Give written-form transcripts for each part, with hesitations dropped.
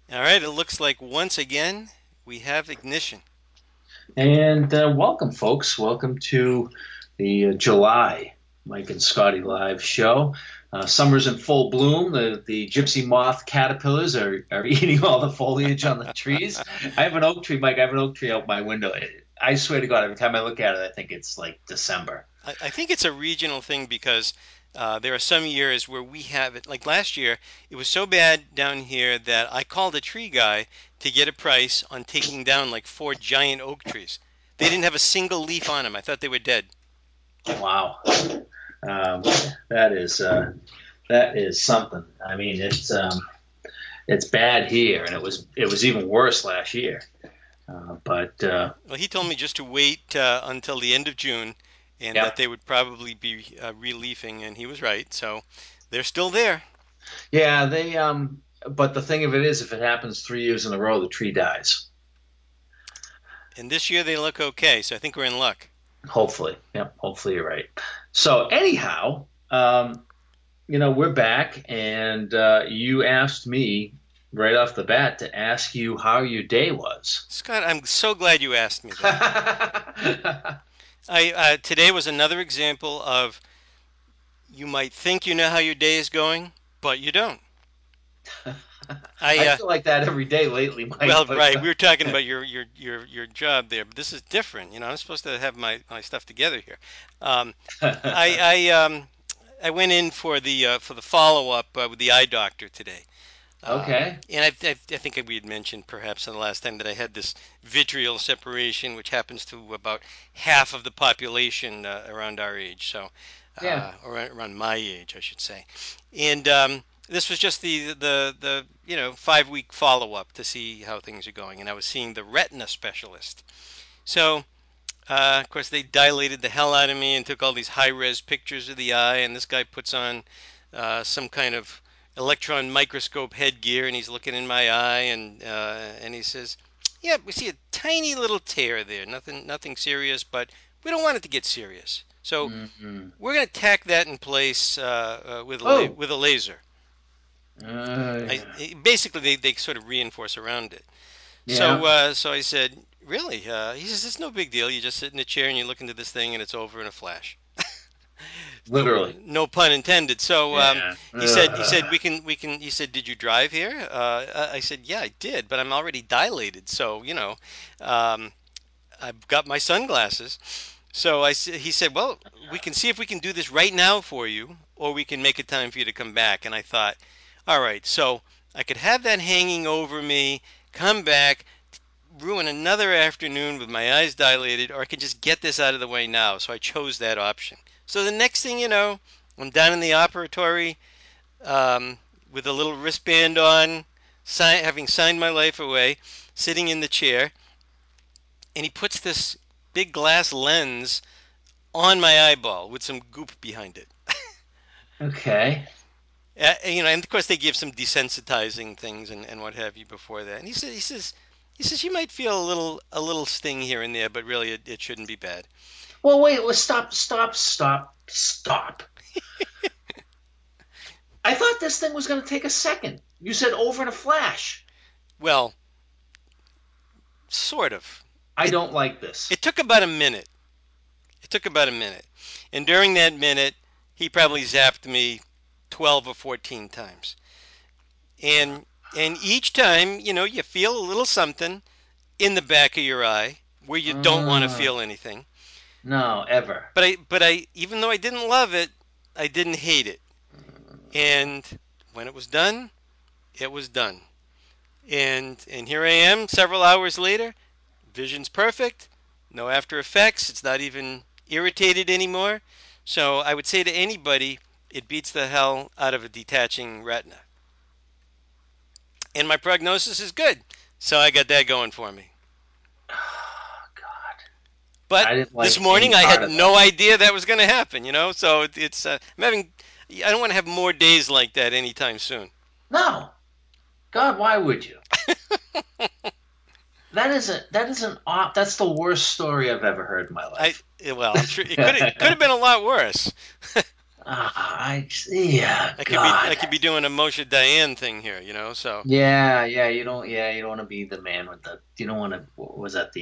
All right, it looks like once again we have ignition. And welcome, folks. Welcome to the July Mike and Scotty live show. Summer's in full bloom. The gypsy moth caterpillars are eating all the foliage on the trees. I have an oak tree, Mike. I have an oak tree out my window. I swear to God, every time I look at it, I think it's like December. I think it's a regional thing because there are some years where we have it. Like last year, it was so bad down here that I called a tree guy to get a price on taking down like four giant oak trees. They didn't have a single leaf on them. I thought they were dead. Wow, um, that is that is something. I mean, it's bad here, and it was even worse last year. But Well, he told me just to wait until the end of June and that Yep. they would probably be re-leafing, and he was right. So they're still there. Yeah, but the thing of it is, if it happens 3 years in a row, the tree dies. And this year they look okay, so I think we're in luck. Hopefully. Yep, hopefully you're right. So anyhow, we're back, and you asked me right off the bat to ask you how your day was. Scott, I'm so glad you asked me that. I Today was another example of you might think you know how your day is going, but you don't. I I feel like that every day lately, Mike, Well, but right. We were talking about your job there, but this is different. I'm supposed to have my stuff together here. Um, I went in for the follow up with the eye doctor today. okay. And I think we had mentioned perhaps in the last time that I had this vitreal separation, which happens to about half of the population around our age, so Yeah. or around my age, I should say. And this was just the 5 week follow up to see how things are going, and I was seeing the retina specialist. So of course, they dilated the hell out of me and took all these high res pictures of the eye. And this guy puts on some kind of electron microscope headgear, and he's looking in my eye, and he says, "Yeah, we see a tiny little tear there. Nothing serious, but we don't want it to get serious. So Hmm. we're going to tack that in place with Oh. with a laser." Yeah. Basically, they sort of reinforce around it. So, Yeah. so I said, "Really?" He says, "It's no big deal. You just sit in a chair and you look into this thing, and it's over in a flash." No, Literally. no pun intended. So Yeah. he said Ugh. we can. He said, "Did you drive here?" I said, "Yeah, I did, but I'm already dilated, so um, I've got my sunglasses." So he said, "Well, we can see if we can do this right now for you, or we can make a time for you to come back." And I thought, all right, so I could have that hanging over me, come back, ruin another afternoon with my eyes dilated, or I could just get this out of the way now. So I chose that option. So the next thing you know, I'm down in the operatory um, with a little wristband on, having signed my life away, sitting in the chair, and he puts this big glass lens on my eyeball with some goop behind it. Okay. And of course they give some desensitizing things and what have you before that. And he says you might feel a little sting here and there, but really it shouldn't be bad. Well, wait. Well, stop, stop, stop, stop. I thought this thing was going to take a second. You said over in a flash. Well, sort of. I It don't like this. it took about a minute. It took about a minute, and during that minute, he probably zapped me 12 or 14 times. And and each time, you feel a little something in the back of your eye where you don't want to Uh, feel anything. no, ever. But I even though I didn't love it, I didn't hate it. And when it was done, it was done. And here I am several hours later. Vision's perfect. No after effects. It's not even irritated anymore. So I would say to anybody, it beats the hell out of a detaching retina. And my prognosis is good. So I got that going for me. Oh, God. But I didn't this like any morning I part had of that. no idea that was going to happen. So it's I'm having I don't want to have more days like that anytime soon. No. God, why would you? That's the worst story I've ever heard in my I life. well, I'm sure it could have been a lot worse. Yeah, I God. could be doing a Moshe Dayan thing here, you know. So You don't want to be the man with the, you don't want to, what was that,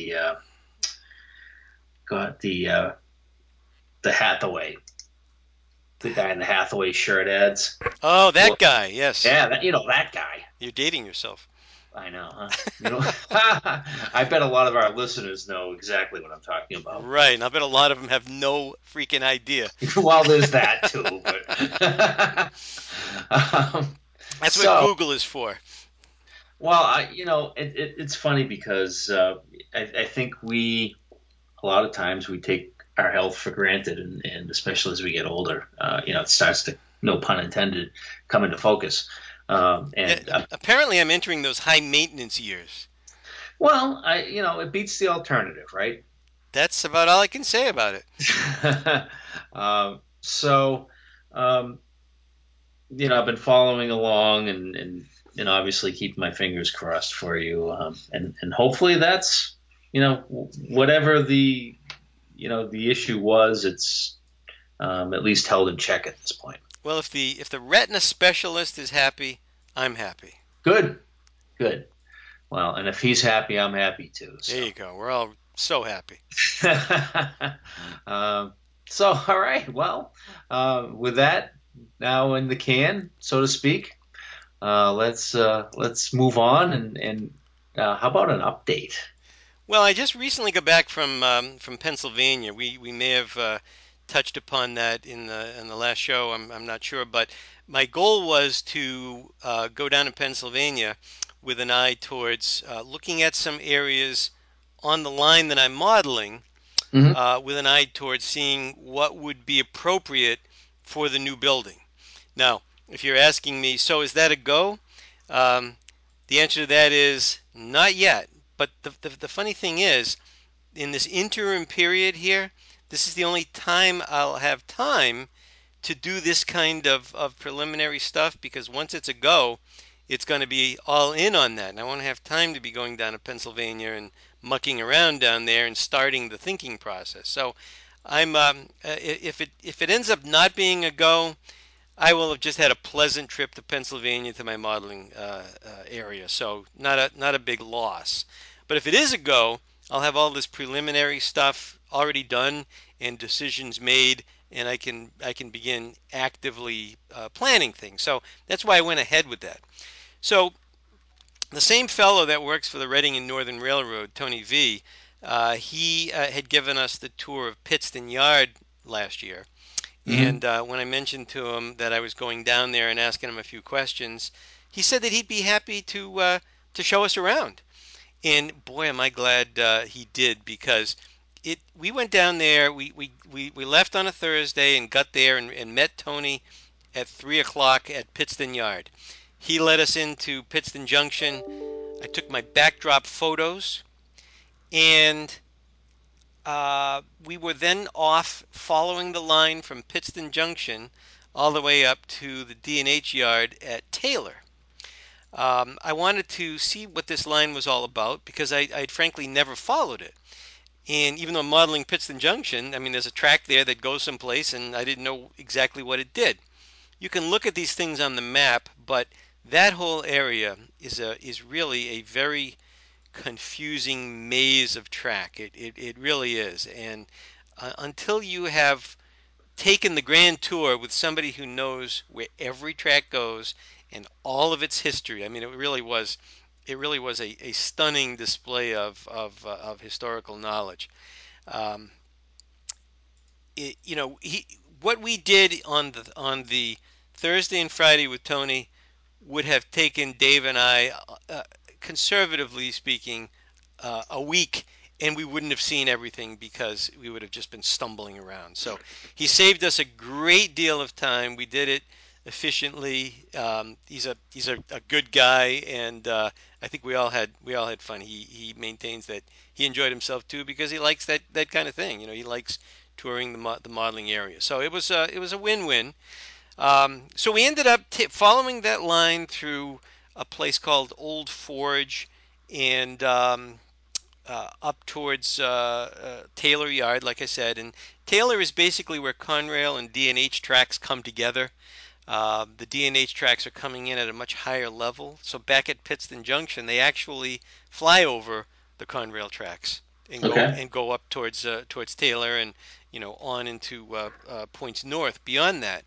God, the Hathaway, the guy in the Hathaway shirt ads. oh, Well, that guy, yes, yeah, that guy. you're dating yourself. I know, huh? I bet a lot of our listeners know exactly what I'm talking about. Right, and I bet a lot of them have no freaking idea. Well, there's that too, but That's what so Google is for. well, it's funny because I think a lot of times we take our health for granted, and especially as we get older, it starts to, no pun intended, come into focus. Yeah, And apparently I'm entering those high maintenance years. well, it beats the alternative, right? That's about all I can say about it. So, um, I've been following along and obviously keeping my fingers crossed for you, and hopefully that's, whatever the issue was, it's at least held in check at this point. Well, if the retina specialist is happy, I'm happy. Good, good. Well, and if he's happy, I'm happy too. There So, you go. We're all so happy. um, all right. Well, with that now in the can, so to speak, let's move on and how about an update? Well, I just recently got back from Pennsylvania. We may have touched upon that in the last show. I'm not sure, but my goal was to go down to Pennsylvania with an eye towards looking at some areas on the line that I'm modeling, Hmm. with an eye towards seeing what would be appropriate for the new building. Now, if you're asking me, so is that a go? Um, the answer to that is not yet. But the funny thing is, in this interim period here, this is the only time I'll have time to do this kind of preliminary stuff because once it's a go, it's going to be all in on that. And I won't have time to be going down to Pennsylvania and mucking around down there and starting the thinking process. So if it ends up not being a go, I will have just had a pleasant trip to Pennsylvania to my modeling area, so not a big loss. But if it is a go, I'll have all this preliminary stuff already done and decisions made, and I can begin actively planning things. So that's why I went ahead with that. So the same fellow that works for the Reading and Northern Railroad, Tony V, he had given us the tour of Pittston Yard last year. Hmm. And when I mentioned to him that I was going down there and asking him a few questions, he said that he'd be happy to show us around. And boy, am I glad he did because we went down there. We left on a Thursday and got there and met Tony at 3 o'clock at Pittston Yard. He led us into Pittston Junction. I took my backdrop photos, and we were then off following the line from Pittston Junction all the way up to the D&H yard at Taylor. I wanted to see what this line was all about because I'd frankly never followed it. And even though I'm modeling Pittston Junction, I mean, there's a track there that goes someplace, and I didn't know exactly what it did. You can look at these things on the map, but that whole area is really a very confusing maze of track. It really is. And until you have taken the grand tour with somebody who knows where every track goes and all of its history, I mean, it really was a stunning display of historical knowledge. Um, what we did on the Thursday and Friday with Tony would have taken Dave and I, conservatively speaking, a week, and we wouldn't have seen everything because we would have just been stumbling around. So he saved us a great deal of time. We did it efficiently. He's a good guy, and I think we all had fun. He maintains that he enjoyed himself too because he likes that kind of thing. He likes touring the modeling area. So it was a win-win. So we ended up following that line through a place called Old Forge, and up towards Taylor Yard, like I said. And Taylor is basically where Conrail and D&H tracks come together. The D&H tracks are coming in at a much higher level. So back at Pittston Junction, they actually fly over the Conrail tracks Okay. and go up towards Taylor and on into points north beyond that.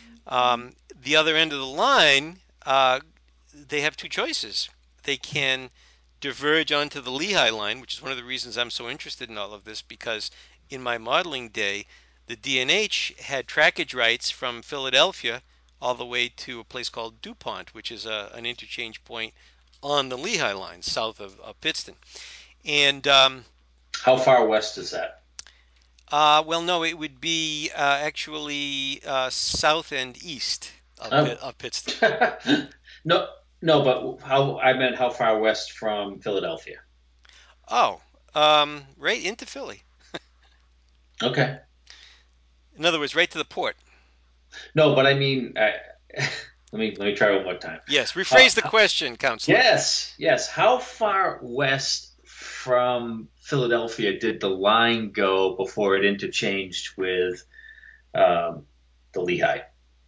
The other end of the line, they have two choices. They can diverge onto the Lehigh line, which is one of the reasons I'm so interested in all of this, because in my modeling day, the D&H had trackage rights from Philadelphia all the way to a place called DuPont, which is an interchange point on the Lehigh line south of Pittston. And How far west is that? well, no, it would be actually south and east Oh. Of Pittston. No, no, but how I meant how far west from Philadelphia? Oh, right into Philly. Okay. In other words, right to the port. No, but I mean, let me try one more time. Yes, How, rephrase the question, counselor. yes, yes. How far west from Philadelphia did the line go before it interchanged with um, the Lehigh?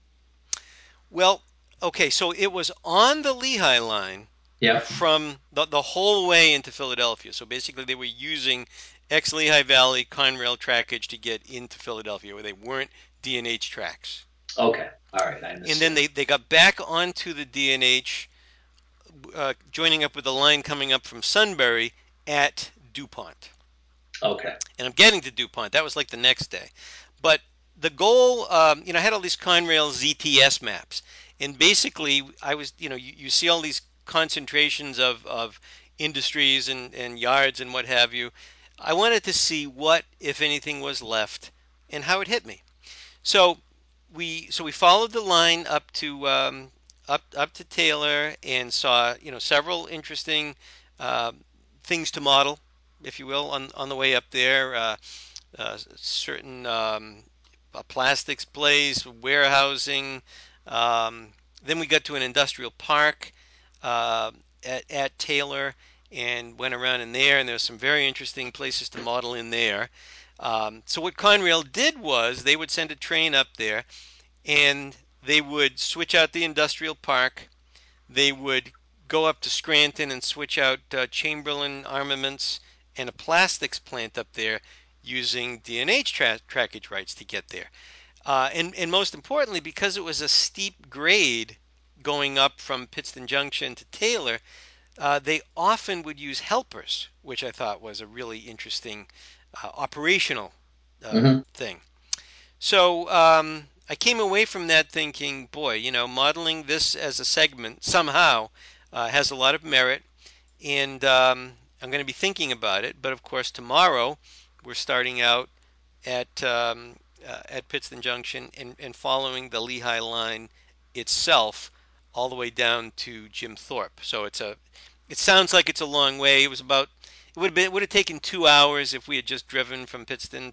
Well, okay, so it was on the Lehigh line Yep. from the whole way into Philadelphia. So basically, they were using ex Lehigh Valley Conrail trackage to get into Philadelphia, where they weren't D&H tracks. Okay. All right. I And then understand. they got back onto the D&H, joining up with the line coming up from Sunbury at DuPont. Okay. And I'm getting to DuPont. That was like the next day. But the goal, I had all these Conrail ZTS maps, and basically, I was, you see all these concentrations of industries and yards and what have you. I wanted to see what, if anything, was left and how it hit me. So we followed the line up to Taylor and saw several interesting uh, things to model, if you will, on the way up there. Certain plastics place, warehousing. Um, then we got to an industrial park uh, at Taylor and went around in there, and there were some very interesting places to model in there. So what Conrail did was they would send a train up there, and they would switch out the industrial park. They would go up to Scranton and switch out Chamberlain Armaments and a plastics plant up there using D&H trackage rights to get there. And most importantly, because it was a steep grade going up from Pittston Junction to Taylor, they often would use helpers, which I thought was a really interesting operational Hmm. thing. So I came away from that thinking, boy, modeling this as a segment somehow has a lot of merit, and I'm going to be thinking about it. But of course, tomorrow we're starting out at Pittston Junction and following the Lehigh line itself all the way down to Jim Thorpe. So it sounds like it's a long way. It would have taken 2 hours if we had just driven from Pittston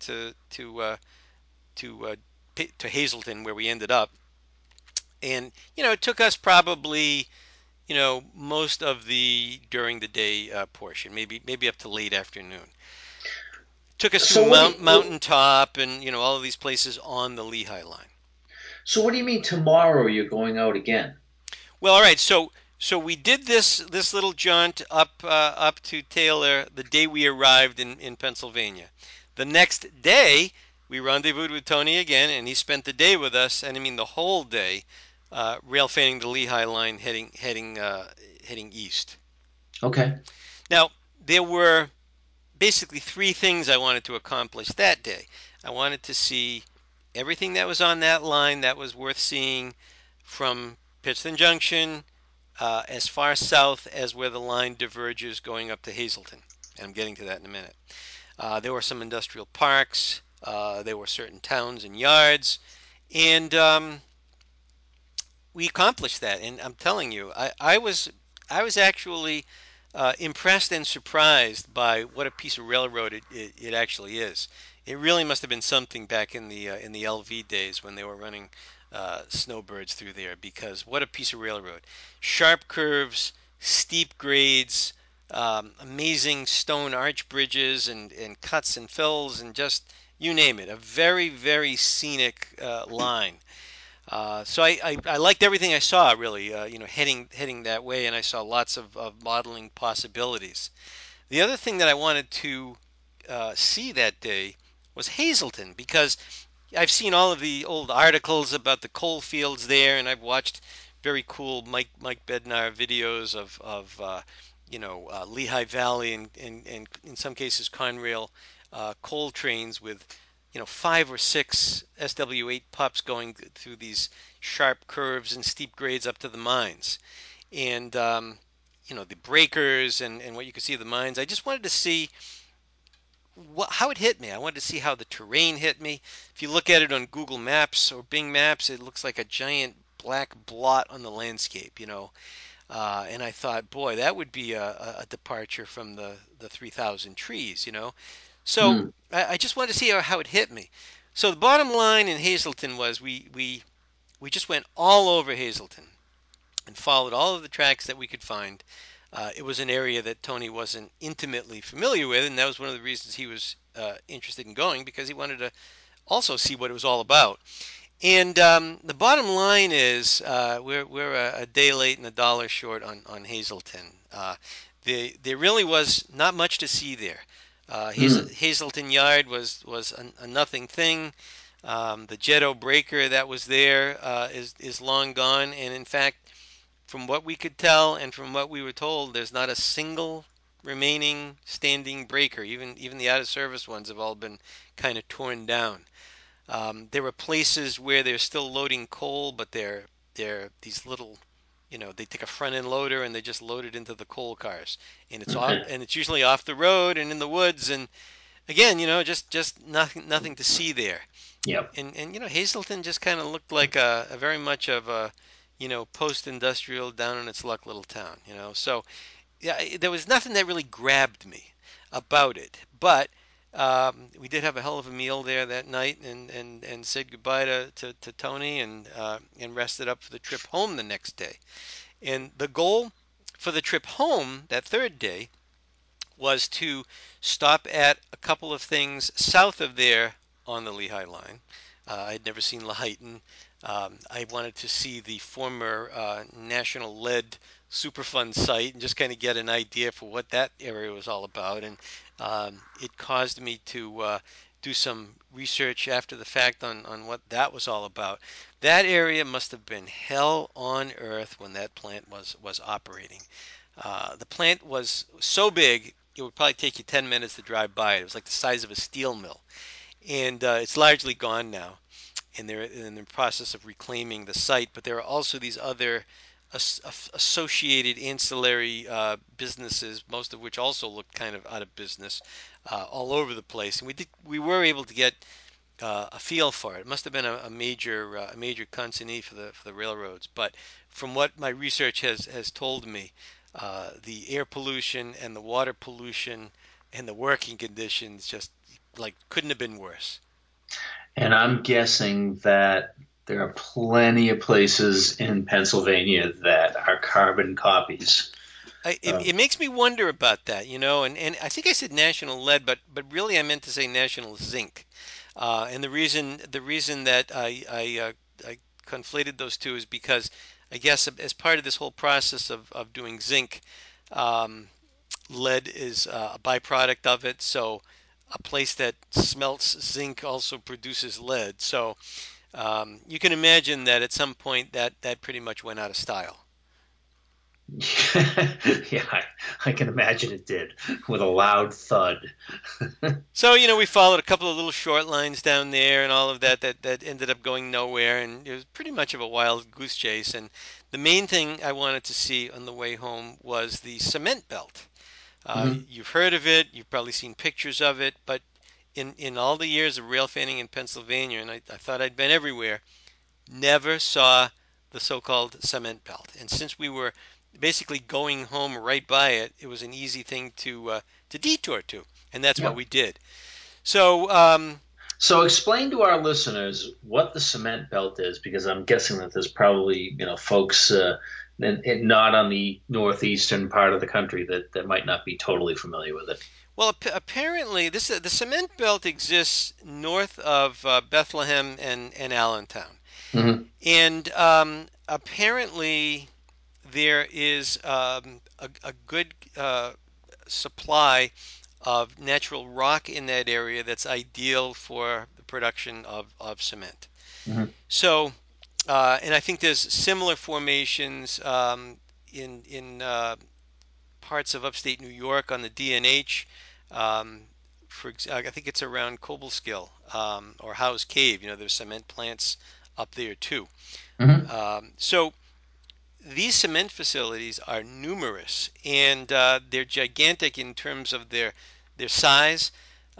to to Hazleton where we ended up. And it took us probably most of the during the day portion, maybe up to late afternoon. Took us through So what do you, Mountain Top and all of these places on the Lehigh line. so what do you mean tomorrow you're going out again? Well, all right. So we did this little jaunt up to Taylor the day we arrived in Pennsylvania. The next day we rendezvoused with Tony again, and he spent the day with us, and I mean the whole day, rail fanning the Lehigh line, heading east. Okay. Now there were basically three things I wanted to accomplish that day. I wanted to see everything that was on that line that was worth seeing from Pittston Junction as far south as where the line diverges going up to Hazleton. And I'm getting to that in a minute. There were some industrial parks. There were certain towns and yards. And we accomplished that. And I'm telling you, I was actually impressed and surprised by what a piece of railroad it actually is. It really must have been something back in the LV days when they were running snowbirds through there, because what a piece of railroad! Sharp curves, steep grades, amazing stone arch bridges and cuts and fills and just you name it. A very, very scenic line. So I liked everything I saw really, heading that way, and I saw lots of modeling possibilities. The other thing that I wanted to see that day was Hazleton because I've seen all of the old articles about the coal fields there, and I've watched very cool Mike Bednar videos of Lehigh Valley and in some cases Conrail coal trains with 5 or 6 SW8 pups going through these sharp curves and steep grades up to the mines, and the breakers and what you could see of the mines. I just wanted to see how it hit me. I wanted to see how the terrain hit me. If you look at it on Google Maps or Bing Maps, it looks like a giant black blot on the landscape. And I thought, boy, that would be a departure from the 3,000 trees. So Hmm. I just wanted to see how it hit me. So the bottom line in Hazleton was we just went all over Hazleton and followed all of the tracks that we could find. It was an area that Tony wasn't intimately familiar with, and that was one of the reasons he was interested in going because he wanted to also see what it was all about. And the bottom line is we're a day late and a dollar short on Hazleton. There really was not much to see there. Hmm. Hazleton Yard was a nothing thing. The Jetto breaker that was there is long gone, and in fact, from what we could tell and from what we were told, there's not a single remaining standing breaker. Even the out of service ones have all been kind of torn down. There were places where they're still loading coal, but they're these little, they take a front end loader and they just load it into the coal cars, and Okay. it's usually off the road and in the woods, and again, just nothing to see there. Yep. And Hazleton just kind of looked like a very much of a post-industrial down in its luck little town. So yeah, there was nothing that really grabbed me about it. But we did have a hell of a meal there that night, and said goodbye to Tony, and rested up for the trip home the next day. And the goal for the trip home that third day was to stop at a couple of things south of there on the Lehigh line. I'd never seen Laheyton. I wanted to see the former National Lead Superfund site and just kind of get an idea for what that area was all about. And it caused me to do some research after the fact on what that was all about. That area must have been hell on earth when that plant was operating. The plant was so big, it would probably take you 10 minutes to drive by it. It was like the size of a steel mill. And it's largely gone now. And they're in the process of reclaiming the site. But there are also these other associated ancillary businesses, most of which also looked kind of out of business, all over the place. And we were able to get a feel for it. It must have been a major consignee for the railroads. But from what my research has told me, the air pollution and the water pollution and the working conditions just like couldn't have been worse. And I'm guessing that there are plenty of places in Pennsylvania that are carbon copies It of. makes me wonder about that, and I think I said national lead, but really I meant to say national zinc. And the reason that I conflated those two is because I guess as part of this whole process of doing zinc, um, lead is a byproduct of it. So a place that smelts zinc also produces lead. So you can imagine that at some point that pretty much went out of style. Yeah, I can imagine it did with a loud thud. So we followed a couple of little short lines down there and all of that ended up going nowhere, and it was pretty much of a wild goose chase. And the main thing I wanted to see on the way home was the cement belt. Mhm. You've heard of it, you've probably seen pictures of it, but in all the years of rail fanning in Pennsylvania, and I thought I'd been everywhere, never saw the so-called cement belt. And since we were basically going home right by it, it was an easy thing to detour to, and that's what Yep. we did. So So explain to our listeners what the cement belt is, because I'm guessing that there's probably folks and not on the northeastern part of the country that might not be totally familiar with it. Well, apparently, the cement belt exists north of Bethlehem and Allentown, Hmm. and apparently there is a good supply of natural rock in that area that's ideal for the production of cement. Hmm. So, and I think there's similar formations in parts of upstate New York on the DNH. Um, I think it's around Cobleskill or Howe's Cave. There's cement plants up there too. Hmm. So these cement facilities are numerous and they're gigantic in terms of their size.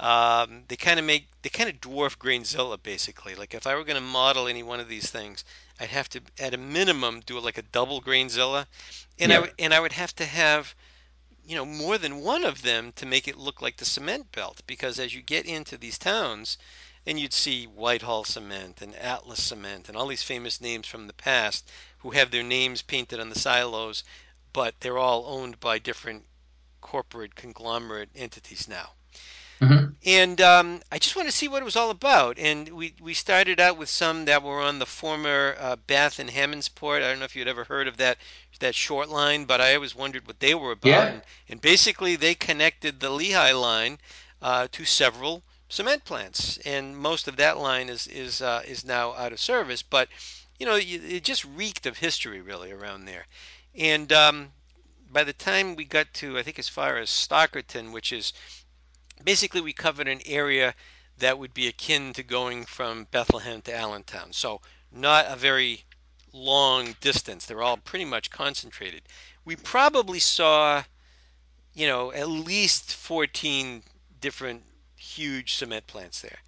They kind of dwarf Grainzilla basically. Like if I were going to model any one of these things, I'd have to at a minimum do like a double Grainzilla, and Yeah. I would have to have more than one of them to make it look like the cement belt. Because as you get into these towns, and you'd see Whitehall Cement and Atlas Cement and all these famous names from the past who have their names painted on the silos, but they're all owned by different corporate conglomerate entities now. Hmm. And I just want to see what it was all about. And we started out with some that were on the former Bath and Hammondsport. I don't know if you'd ever heard of that short line, but I always wondered what they were about. Yeah. And basically, they connected the Lehigh line to several cement plants, and most of that line is now out of service. But it just reeked of history really around there. And by the time we got to, I think, as far as Stockerton, which is basically we covered an area that would be akin to going from Bethlehem to Allentown. So not a very long distance. They're all pretty much concentrated. We probably saw, at least 14 different huge cement plants there.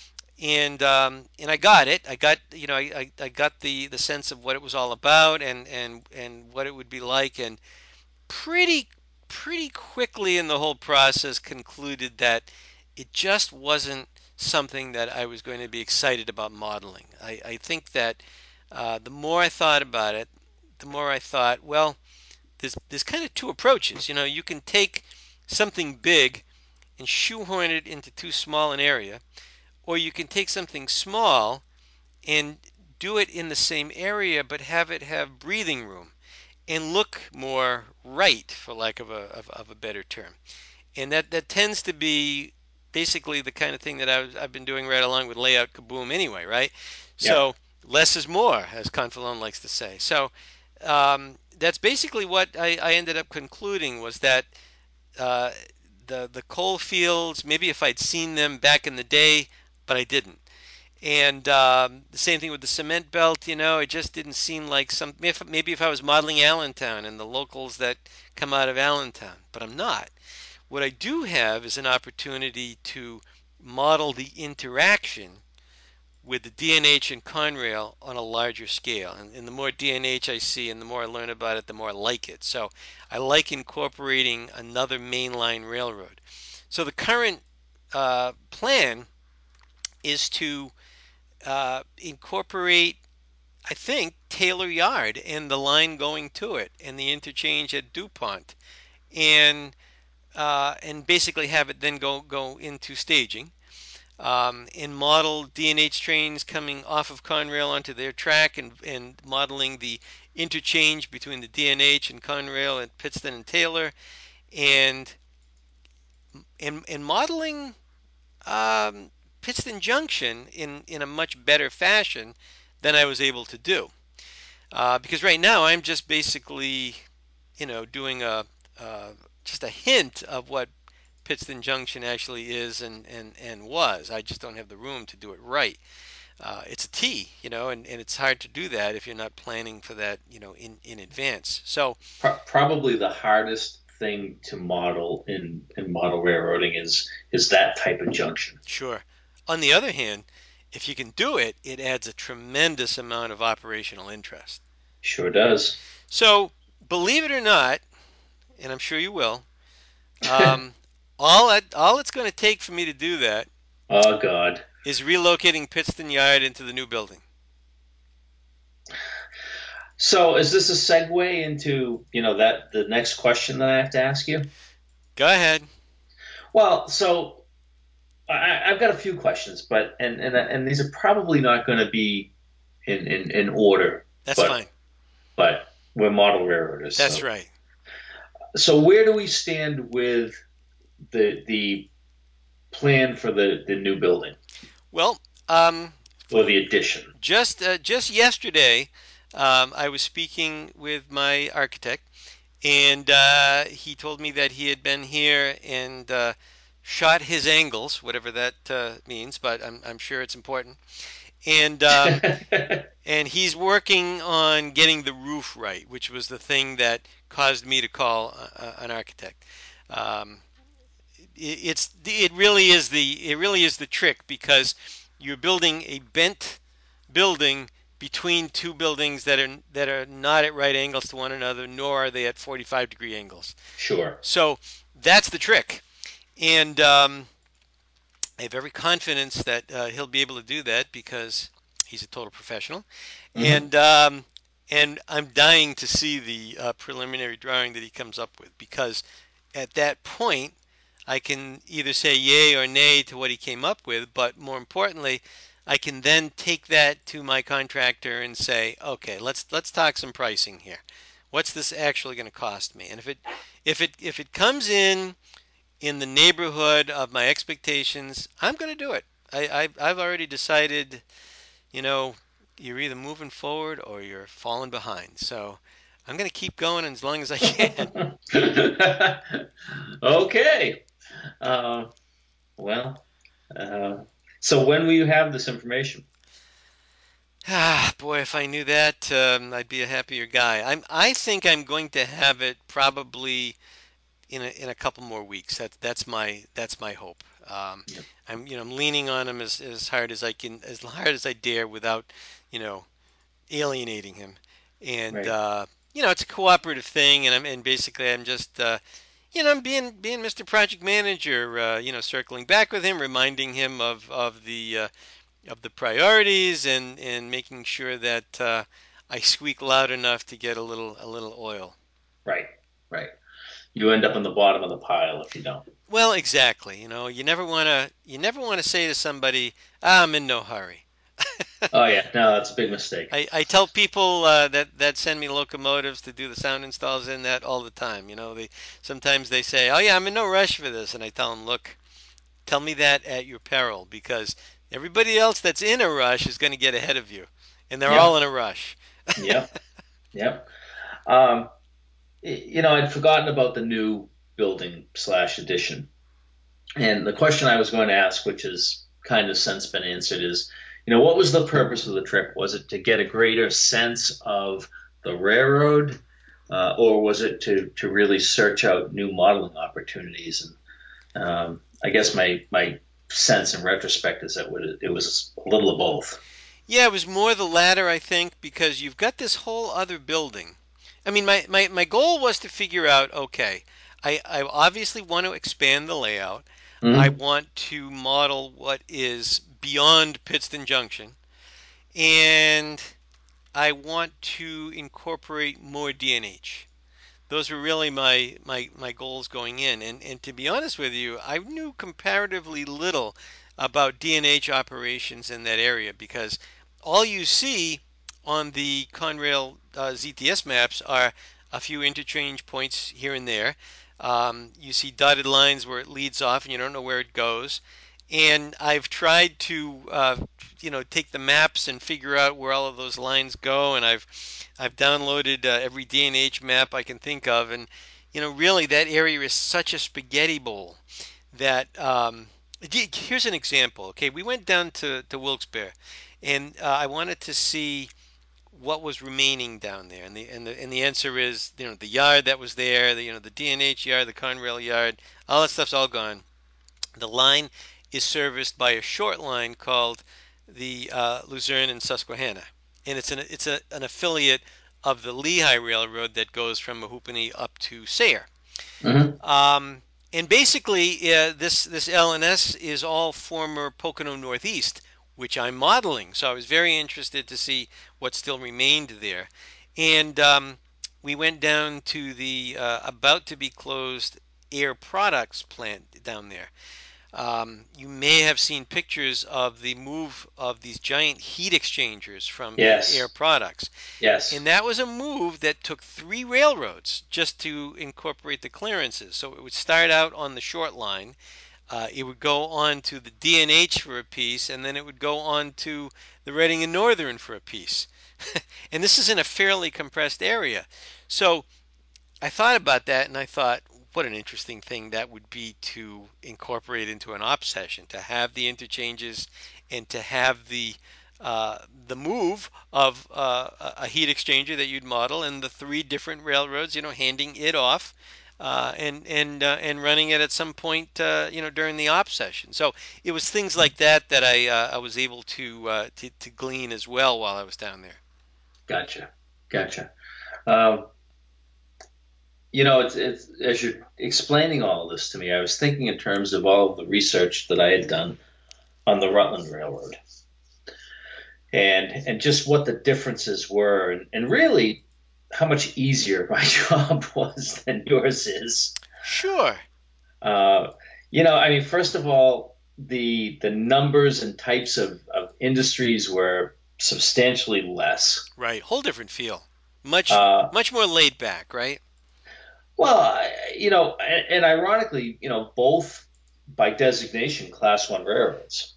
And I got it. I got I got the sense of what it was all about and what it would be like, and pretty pretty quickly in the whole process concluded that it just wasn't something that I was going to be excited about modeling. I think that the more I thought about it, the more I thought, well, there's kind of two approaches. You can take something big and shoehorn it into too small an area, or you can take something small and do it in the same area but have it have breathing room and look more right, for lack of a better term. And that tends to be basically the kind of thing that I've been doing right along with Layout Kaboom anyway, right? Yeah. So less is more, as Confalone likes to say. So that's basically what I ended up concluding was that uh, the coal fields, maybe if I'd seen them back in the day, but I didn't. And the same thing with the cement belt, it just didn't seem like maybe if I was modeling Allentown and the locals that come out of Allentown, but I'm not. What I do have is an opportunity to model the interaction with the DNH and Conrail on a larger scale. And the more DNH I see and the more I learn about it, the more I like it. So I like incorporating another mainline railroad. So the current plan is to incorporate, I think, Taylor Yard and the line going to it and the interchange at DuPont, and basically have it then go into staging, and model D&H trains coming off of Conrail onto their track, and modeling the interchange between the D&H and Conrail at Pittston and Taylor, and and modeling um, Pittston Junction in a much better fashion than I was able to do. Because right now I'm just basically, doing uh, just a hint of what Pittston Junction actually is and was. I just don't have the room to do it right. It's a T, and it's hard to do that if you're not planning for that, in advance. So, Probably the hardest thing to model in model railroading is that type of junction. sure. On the other hand, if you can do it, it adds a tremendous amount of operational interest. Sure does. So, believe it or not, and I'm sure you will, um, all it's going to take for me to do that Oh God. is relocating Pittston Yard into the new building. So is this a segue into, that the next question that I have to ask you? Go ahead. Well, so I've got a few questions, but and these are probably not going to be in order, That's but fine. but we're model railroaders. That's So right. where do we stand with the plan for the new building Well, um, or the addition? just yesterday, I was speaking with my architect, and he told me that he had been here and shot his angles, whatever that means, but I'm sure it's important. And and he's working on getting the roof right, which was the thing that caused me to call an architect. Um, it really is the trick because you're building a bent building between two buildings that are not at right angles to one another, nor are they at 45-degree angles. Sure. So that's the trick, and I have every confidence that he'll be able to do that because he's a total professional, Hmm. and um, and I'm dying to see the preliminary drawing that he comes up with because at that point I can either say yay or nay to what he came up with, but more importantly, I can then take that to my contractor and say, okay, let's talk some pricing here. What's this actually going to cost me? And if it comes in the neighborhood of my expectations, I'm going to do it. I've already decided, you know, you're either moving forward or you're falling behind. So I'm going to keep going as long as I can. Okay. Uh, well, uh, so when will you have this information? Ah, boy, if I knew that, I'd be a happier guy. I think I'm going to have it probably in a couple more weeks. That's my hope. Yeah. I'm leaning on him as hard as I can, as hard as I dare, without you know alienating him. And Right. it's a cooperative thing, and basically I'm just I'm being Mr. Project Manager. Circling back with him, reminding him of the priorities, and making sure that I squeak loud enough to get a little oil. Right. Right. You end up on the bottom of the pile if you don't. Well, exactly. You never want to say to somebody, "I'm in no hurry." Oh yeah, no, that's a big mistake. I tell people that send me locomotives to do the sound installs in that all the time. They sometimes they say, "Oh yeah, I'm in no rush for this," and I tell them, "Look, tell me that at your peril, because everybody else that's in a rush is going to get ahead of you, and they're all Yep. in a rush." Yep. Yep. Um, I'd forgotten about the new building slash addition. And the question I was going to ask, which has kind of since been answered, is, what was the purpose of the trip? Was it to get a greater sense of the railroad, or was it to really search out new modeling opportunities? And I guess my sense in retrospect is that it was a little of both. Yeah, it was more the latter, I think, because you've got this whole other building. I mean, my goal was to figure out, okay, I obviously want to expand the layout. I Hmm. want to model what is beyond Pittston Junction, and I want to incorporate more DNH. Those were really my goals going in. And to be honest with you, I knew comparatively little about D&H operations in that area because all you see on the Conrail ZTS maps are a few interchange points here and there. You see dotted lines where it leads off and you don't know where it goes. And I've tried to take the maps and figure out where all of those lines go, and I've downloaded every D&H map I can think of, and really that area is such a spaghetti bowl that here's an example. Okay, we went down to Wilkes-Barre, and I wanted to see what was remaining down there, and the answer is the yard that was there, the D&H yard, the Conrail yard, all that stuff's all gone. The line is serviced by a short line called the Luzerne and Susquehanna, and it's an affiliate of the Lehigh Railroad that goes from Mahoupany up to Sayre. Hmm. Um, and basically, this LNS is all former Pocono Northeast, which I'm modeling. So I was very interested to see what still remained there. And we went down to the about to be closed Air Products plant down there. You may have seen pictures of the move of these giant heat exchangers from Air Yes. Products. And Yes. that was a move that took three railroads just to incorporate the clearances. So it would start out on the short line, it would go on to the D&H for a piece, and then it would go on to the Reading and Northern for a piece. And this is in a fairly compressed area. So I thought about that and I thought, what an interesting thing that would be to incorporate into an op session, to have the interchanges and to have uh, the move of a heat exchanger that you'd model and the three different railroads, handing it off. And running it at some point, during the op session. So it was things like that that I was able to glean as well while I was down there. Gotcha. Gotcha. Um, it's as you're explaining all of this to me, I was thinking in terms of all of the research that I had done on the Rutland Railroad, and just what the differences were, and really how much easier my job was than yours is. Sure. Uh, I mean, first of all, the numbers and types of industries were substantially less. Right. Whole different feel. Much Uh, much more laid back, right? well, and ironically, both by designation Class One railroads,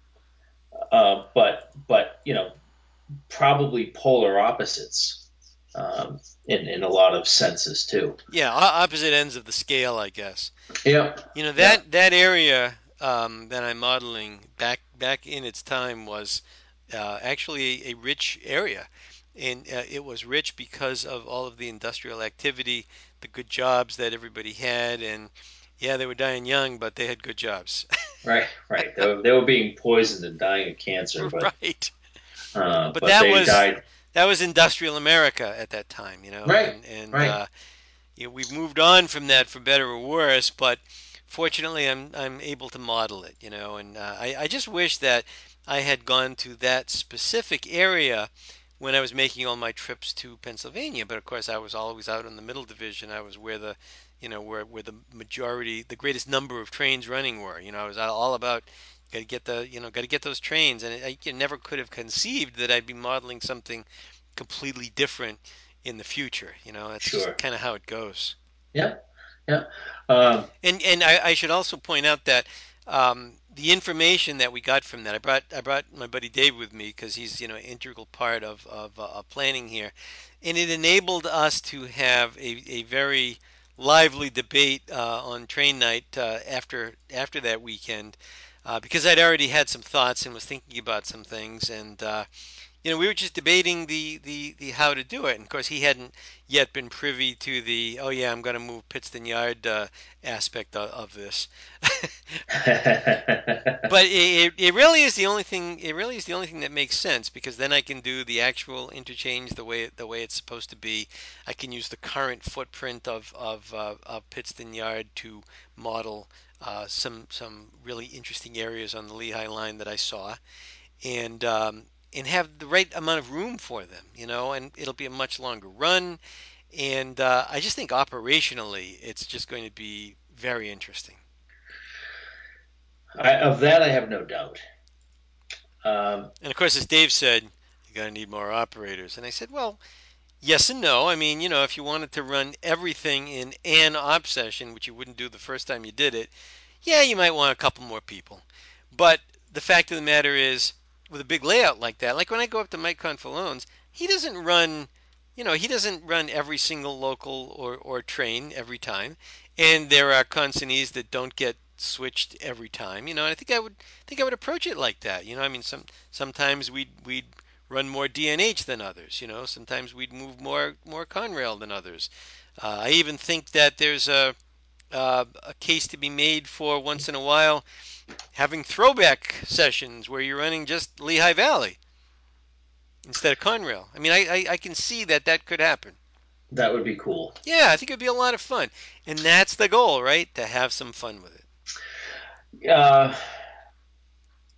but probably polar opposites in a lot of senses too. Yeah, opposite ends of the scale, I guess. Yeah, yeah, That area that I'm modeling back in its time was actually a rich area, and it was rich because of all of the industrial activity, the good jobs that everybody had, and yeah, they were dying young, but they had good jobs. right, right. They were being poisoned and dying of cancer, but Right. uh, But but they died. that was industrial America at that time, Right, and right. we've moved on from that for better or worse, but fortunately, I'm able to model it, and I just wish that I had gone to that specific area when I was making all my trips to Pennsylvania. But of course, I was always out in the middle division. I was where where the majority, the greatest number of trains running were. I was all about got to get those trains, and I never could have conceived that I'd be modeling something completely different in the future. That's just Sure. kind of how it goes. Yeah, yeah. Um, And I should also point out that the information that we got from that, I brought my buddy Dave with me because he's an integral part of planning here, and it enabled us to have a very lively debate on train night after that weekend. Because I'd already had some thoughts and was thinking about some things, and we were just debating the how to do it. And of course, he hadn't yet been privy to the, oh yeah, I'm going to move Pittston Yard aspect of this. But it really is the only thing. It really is the only thing that makes sense because then I can do the actual interchange the way it's supposed to be. I can use the current footprint of Pittston Yard to model some really interesting areas on the Lehigh line that I saw, and have the right amount of room for them, and it'll be a much longer run. And I just think operationally, it's just going to be very interesting. of that, I have no doubt. Um, And of course, as Dave said, you're going to need more operators. And I said, well, yes and no. I mean, if you wanted to run everything in an op session, which you wouldn't do the first time you did it, yeah, you might want a couple more people. But the fact of the matter is, with a big layout like that, like when I go up to Mike Confalone's, he doesn't run, he doesn't run every single local or train every time, and there are consignees that don't get switched every time. And I think I would approach it like that. I mean, sometimes we'd run more D&H than others. Sometimes we'd move more Conrail than others. I even think that there's a case to be made for once in a while having throwback sessions where you're running just Lehigh Valley instead of Conrail. I mean, I can see that could happen. that would be cool. Yeah, I think it'd be a lot of fun. And that's the goal, right? To have some fun with it. Uh,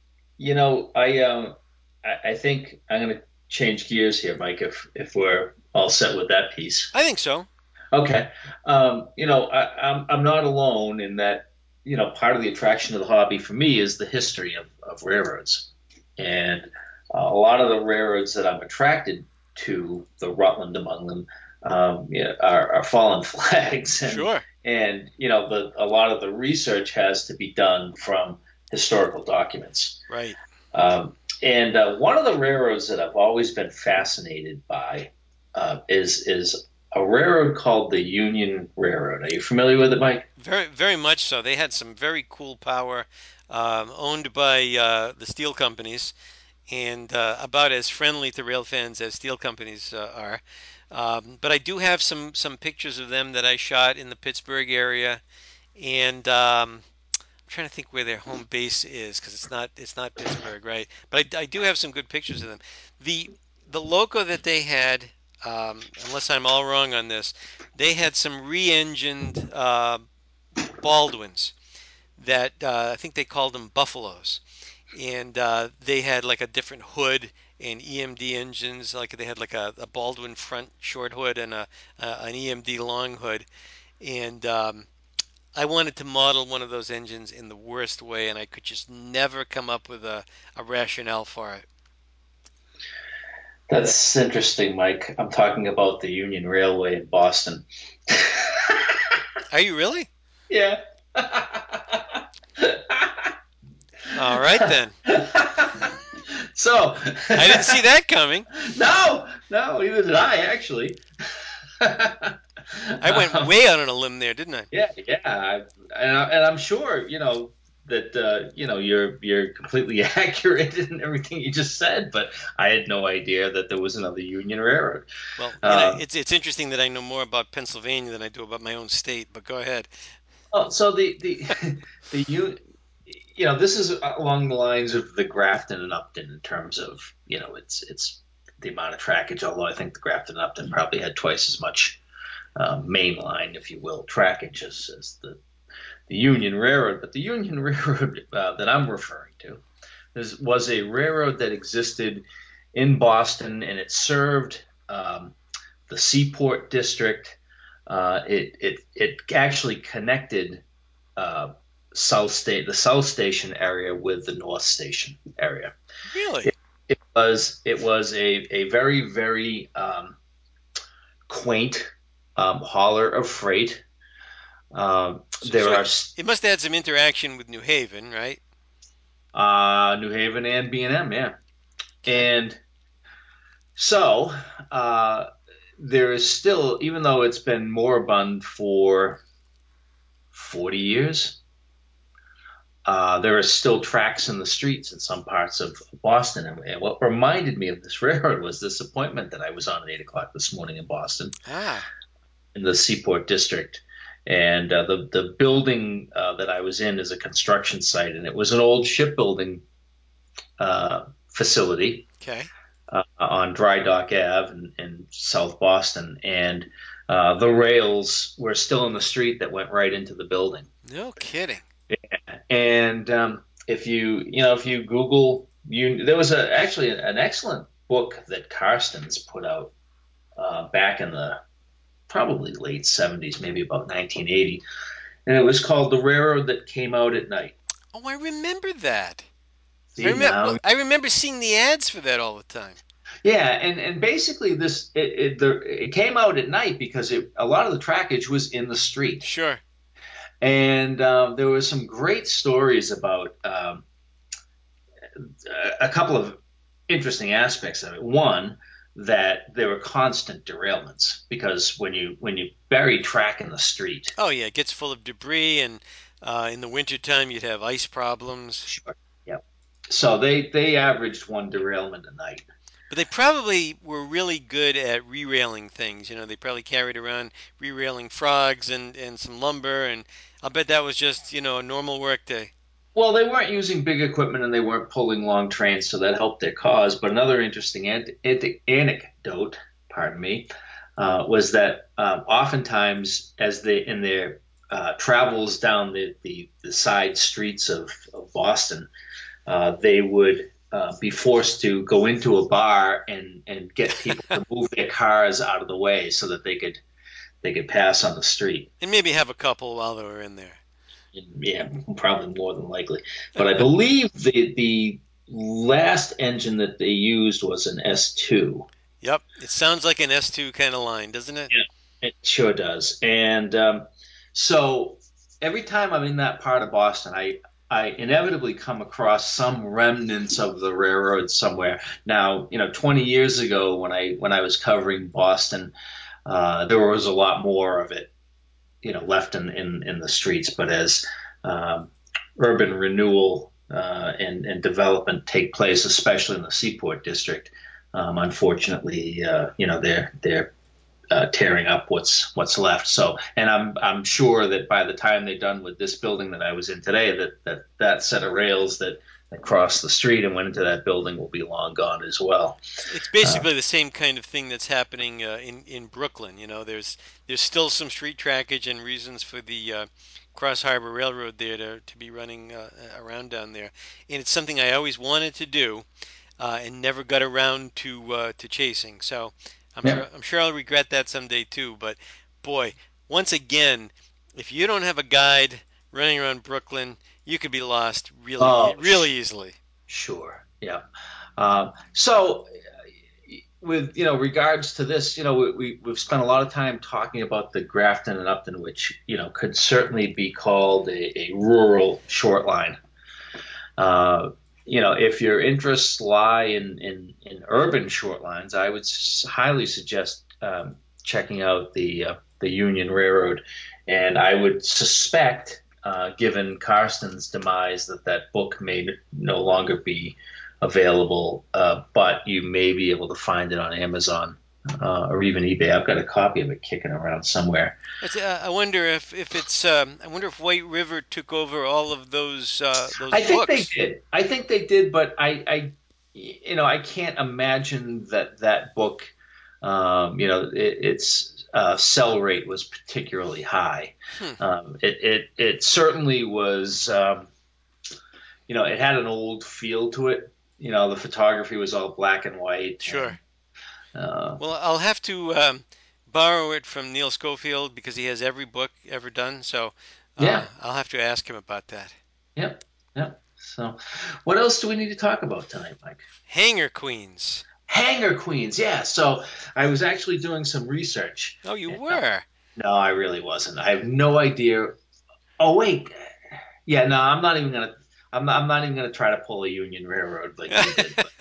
I think I'm going to change gears here, Mike. If we're all set with that piece. I think so. Okay. I'm not alone in that, part of the attraction of the hobby for me is the history of railroads. And a lot of the railroads that I'm attracted to, the Rutland among them, are fallen flags. And, Sure. a lot of the research has to be done from historical documents. Right. And one of the railroads that I've always been fascinated by is a railroad called the Union Railroad. Are you familiar with it, Mike? Very, very much so. They had some very cool power, owned by the steel companies, and about as friendly to rail fans as steel companies are. But I do have some pictures of them that I shot in the Pittsburgh area, and I'm trying to think where their home base is because it's not Pittsburgh, right? But I do have some good pictures of them. The the loco that they had, unless I'm all wrong on this, they had some re-engined Baldwins that I think they called them Buffaloes, and they had like a different hood and EMD engines. Like they had like a Baldwin front short hood and an EMD long hood, and I wanted to model one of those engines in the worst way, and I could just never come up with a rationale for it. That's interesting, Mike. I'm talking about the Union Railway in Boston. Are you really? Yeah. All right then. So, I didn't see that coming. no, no, neither did I actually. I went um, way out on a limb there, didn't I? yeah, and I'm sure that you're completely accurate in everything you just said, but I had no idea that there was another Union Railroad. Well, Uh, it's interesting that I know more about Pennsylvania than I do about my own state. But go ahead. so the this is along the lines of the Grafton and Upton in terms of it's the amount of trackage. Although I think the Grafton and Upton probably had twice as much mainline, if you will, trackage as the Union Railroad. But the Union Railroad that I'm referring to was a railroad that existed in Boston, and it served the Seaport District. It actually connected uh, the South Station area with the North Station area. Really? It, it was a very very quaint hauler of freight. There So are it must have had some interaction with New Haven, right? New Haven and B&M, yeah, Okay. and so uh, there is still, even though it's been moribund for 40 years, there are still tracks in the streets in some parts of Boston. And what reminded me of this railroad was this appointment that I was on at 8 o'clock this morning in Boston, Ah, in the Seaport District. And the building that I was in is a construction site, and it was an old shipbuilding facility okay. on Dry Dock Ave in South Boston. And the rails were still in the street that went right into the building. No kidding. And if you Google, there was actually an excellent book that Karstens put out back in the probably late 70s, maybe about 1980, and it was called The Railroad That Came Out at Night. Oh, I remember that. I See remember. now, Well, I remember seeing the ads for that all the time. yeah, and basically it came out at night because a lot of the trackage was in the street, Sure. and there was some great stories about a couple of interesting aspects of it. One, that there were constant derailments because when you bury track in the street, Oh yeah, it gets full of debris, and in the wintertime you'd have ice problems. sure, yeah. So they averaged one derailment a night. But they probably were really good at re-railing things. They probably carried around re-railing frogs and some lumber, and I'll bet that was just a normal work day. Well, they weren't using big equipment and they weren't pulling long trains, so that helped their cause. But another interesting anecdote, pardon me, was that oftentimes, as they in their travels down the side streets of Boston, they would be forced to go into a bar and get people to move their cars out of the way so that they could pass on the street. And maybe have a couple while they were in there. Yeah, probably more than likely. But I believe the last engine that they used was an S2. Yep, it sounds like an S2 kind of line, doesn't it? Yeah, it sure does. And so every time I'm in that part of Boston, I inevitably come across some remnants of the railroad somewhere. Now, 20 years ago when I was covering Boston, there was a lot more of it, left in the streets. But as um, urban renewal and development take place, especially in the Seaport District, unfortunately, they're tearing up what's left. So, and I'm sure that by the time they're done with this building that I was in today, that set of rails that crossed the street and went into that building will be long gone as well. It's Uh, basically the same kind of thing that's happening in Brooklyn. You know, there's still some street trackage and reasons for the Cross Harbor Railroad there to be running around down there, and it's something I always wanted to do and never got around to chasing. So yeah. I'm sure I'll regret that someday too. But boy, once again, if you don't have a guide running around Brooklyn, you could be lost Oh, really easily. sure. Yeah. So with regards to this, we've spent a lot of time talking about the Grafton and Upton, which could certainly be called a rural short line. Uh, if your interests lie in urban short lines, I would highly suggest checking out the Union Railroad, and I would suspect, given Carston's demise, that book may no longer be available, but you may be able to find it on Amazon or even eBay. I've got a copy of it kicking around somewhere. I wonder if it's I wonder if White River took over all of those I think they books. did. I think they did, but I can't imagine that book. Its sell rate was particularly high. Hmm, It certainly was. It had an old feel to it. The photography was all black and white, sure. and uh, Well, I'll have to borrow it from Neil Schofield because he has every book ever done. So yeah, I'll have to ask him about that. yep, yep. So, what else do we need to talk about tonight, Mike? Hangar Queens. Hangar Queens, yeah. So I was actually doing some research. Oh, you And, were. no, I really wasn't. I have no idea. Oh wait, yeah. No, I'm not even gonna. I'm not even gonna try to pull a Union Railroad like you did. But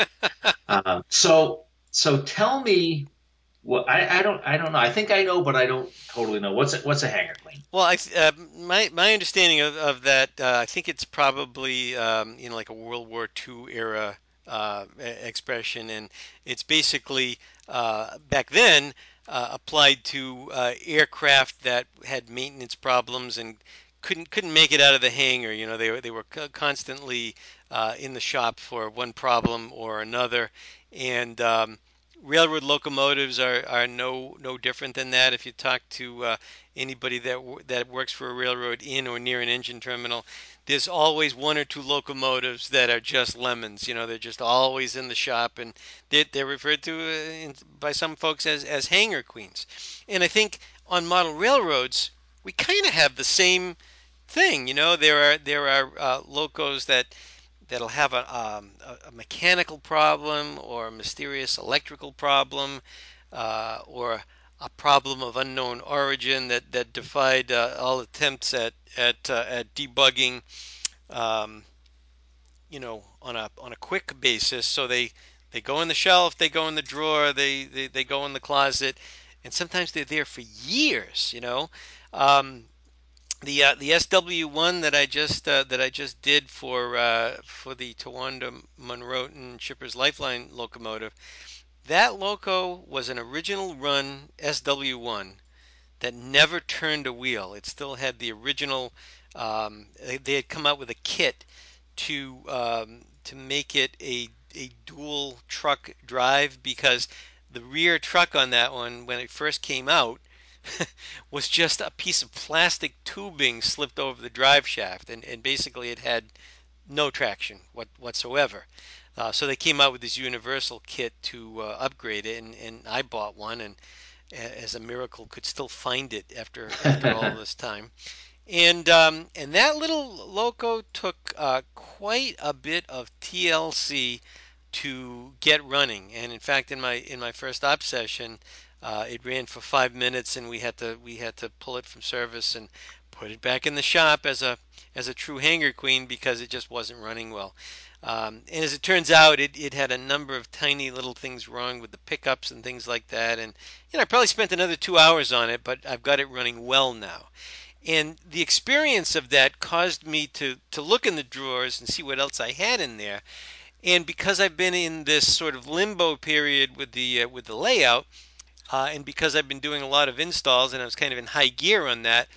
so tell me what I don't know. I think I know, but I don't totally know. What's a Hangar Queen? Well, my understanding of that, I think it's probably like a World War II era expression, and it's basically back then applied to aircraft that had maintenance problems and couldn't make it out of the hangar. You know, they were constantly in the shop for one problem or another, and railroad locomotives are no different than that. If you talk to anybody that works for a railroad in or near an engine terminal, there's always one or two locomotives that are just lemons. You know, they're just always in the shop, and they're referred to by some folks as hangar queens. And I think on model railroads, we kind of have the same thing. You know, there are locos that'll have a mechanical problem or a mysterious electrical problem or a problem of unknown origin that defied all attempts at debugging, um, on a quick basis. So they go in the shelf, they go in the drawer, they go in the closet, and sometimes they're there for years. Um, the SW1 that I just did for the Towanda Monroe Shippers Lifeline locomotive. That loco was an original run SW1 that never turned a wheel. It still had the original. They had come out with a kit to make it a dual truck drive because the rear truck on that one, when it first came out, was just a piece of plastic tubing slipped over the drive shaft, and basically it had no traction whatsoever. So they came out with this universal kit to upgrade it, and I bought one, and as a miracle could still find it after all this time. And that little loco took quite a bit of TLC to get running. And in fact, in my first op session, it ran for 5 minutes, and we had to pull it from service and put it back in the shop as a true hanger queen because it just wasn't running well. And as it turns out, it had a number of tiny little things wrong with the pickups and things like that. And I probably spent another 2 hours on it, but I've got it running well now. And the experience of that caused me to look in the drawers and see what else I had in there. And because I've been in this sort of limbo period with the layout, and because I've been doing a lot of installs and I was kind of in high gear on that,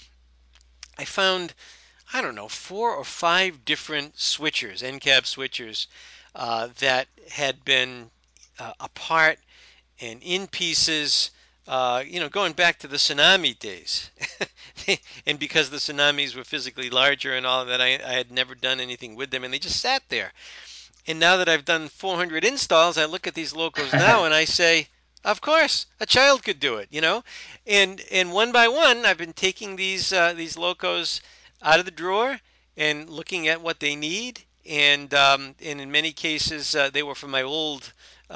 I found, I don't know, 4 or 5 different switchers, end cap switchers, that had been apart and in pieces, going back to the tsunami days. And because the tsunamis were physically larger and all of that, I had never done anything with them, and they just sat there. And now that I've done 400 installs, I look at these locos now and I say, of course, a child could do it. And one by one, I've been taking these locos out of the drawer and looking at what they need. And in many cases, they were from my old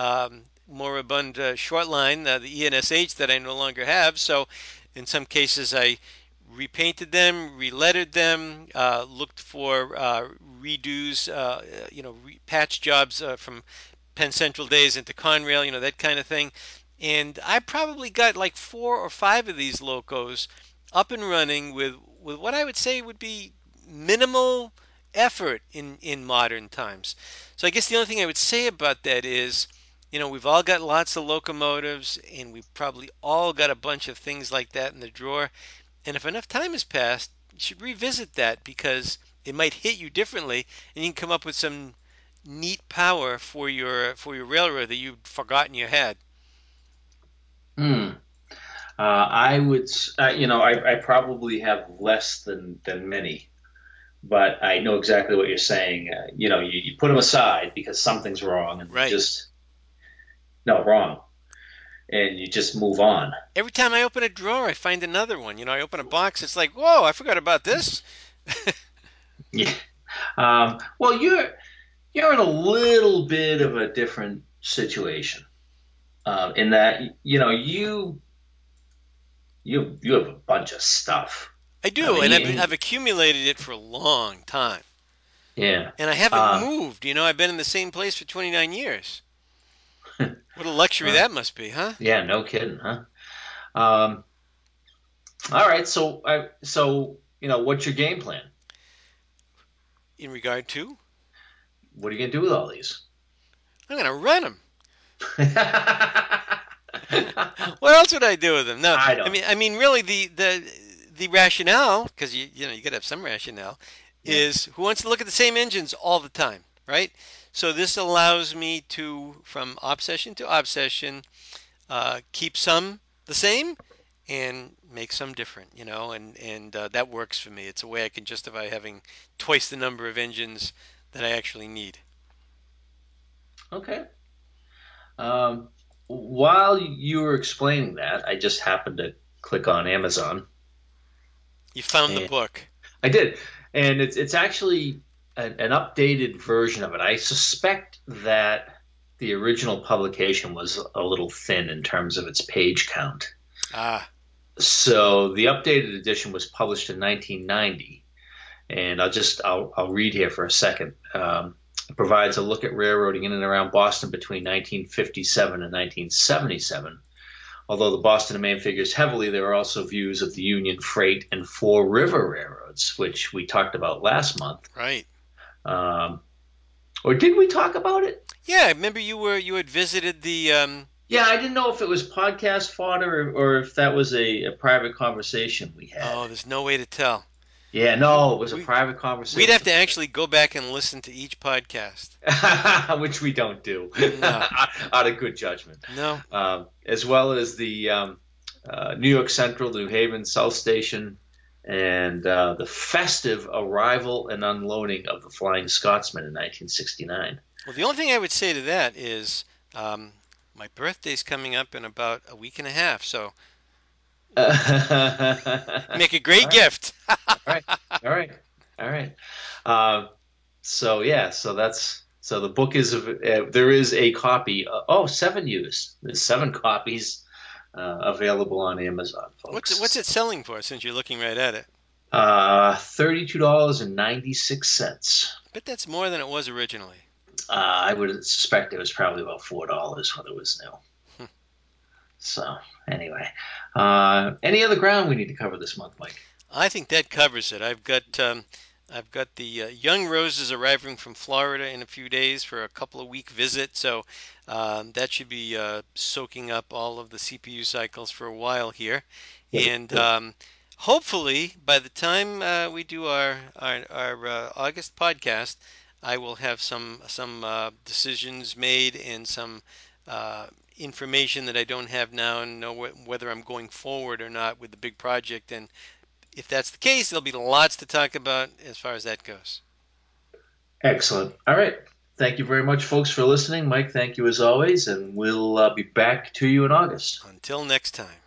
moribund short line, the ENSH that I no longer have. So in some cases, I repainted them, relettered them, looked for redos, patch jobs from Penn Central days into Conrail, that kind of thing. And I probably got like 4 or 5 of these locos up and running with what I would say would be minimal effort in modern times. So I guess the only thing I would say about that is, we've all got lots of locomotives, and we've probably all got a bunch of things like that in the drawer. And if enough time has passed, you should revisit that because it might hit you differently, and you can come up with some neat power for your railroad that you'd forgotten you had. Hmm. I would, I probably have less than many, but I know exactly what you're saying. You put them aside because something's wrong, and you Right. just no wrong, and you just move on. Every time I open a drawer, I find another one. I open a box, it's like, whoa, I forgot about this. Yeah. Well, you're in a little bit of a different situation in that you have a bunch of stuff. I I do, and I've mean, accumulated it for a long time, yeah. and I haven't Uh, moved. I've been in the same place for 29 years. What a luxury uh, that must be, huh? yeah, no kidding, huh? Um, all right, so what's your game plan? In regard to, What are you gonna do with all these? I'm going to run them. I What else would I do with them? No, I don't mean, know. I mean, really, the rationale, because you got to have some rationale, Yeah. is who wants to look at the same engines all the time, right? So this allows me to, from obsession to obsession, keep some the same and make some different, and that works for me. It's a way I can justify having twice the number of engines that I actually need. Okay. Um, while you were explaining that, I just happened to click on Amazon, You found the and book. I did, and it's actually an updated version of it. I suspect that the original publication was a little thin in terms of its page count. Ah, So the updated edition was published in 1990, and I'll read here for a second. It provides a look at railroading in and around Boston between 1957 and 1977. Although the Boston and Maine figures heavily, there are also views of the Union Freight and Four River Railroads, which we talked about last month. right. Um, or did we talk about it? Yeah, I remember you had visited the Yeah, I didn't know if it was podcast fodder or if that was a private conversation we had. Oh, there's no way to tell. Yeah, We, no, it was a we private we'd have conversation, to actually go back and listen to each podcast. which we don't do No, out of good judgment, no. as well as the New York Central, New Haven South Station, and the festive arrival and unloading of the Flying Scotsman in 1969. Well, the only thing I would say to that is um, my birthday's coming up in about a week and a half, so All make a great right, gift. all right, all right, all right. Uh, so yeah, so the book is there is a copy. Oh, seven used. There's seven copies available on Amazon, What's it folks. selling for? Since you're looking right at it, $32.96. I bet that's more than it was originally. I would suspect it was probably about $4 when it was new. Hmm. So anyway, any other ground we need to cover this month, Mike? I think that covers it. I've got the young roses arriving from Florida in a few days for a couple of week visit, so that should be soaking up all of the CPU cycles for a while here, Good, and good. hopefully by the time we do our August podcast, I will have some decisions made and some. Information that I don't have now and know whether I'm going forward or not with the big project, and if that's the case, there'll be lots to talk about as far as that goes. Excellent. All right. Thank you very much, folks, for listening. Mike, thank you as always, and we'll be back to you in August. Until next time.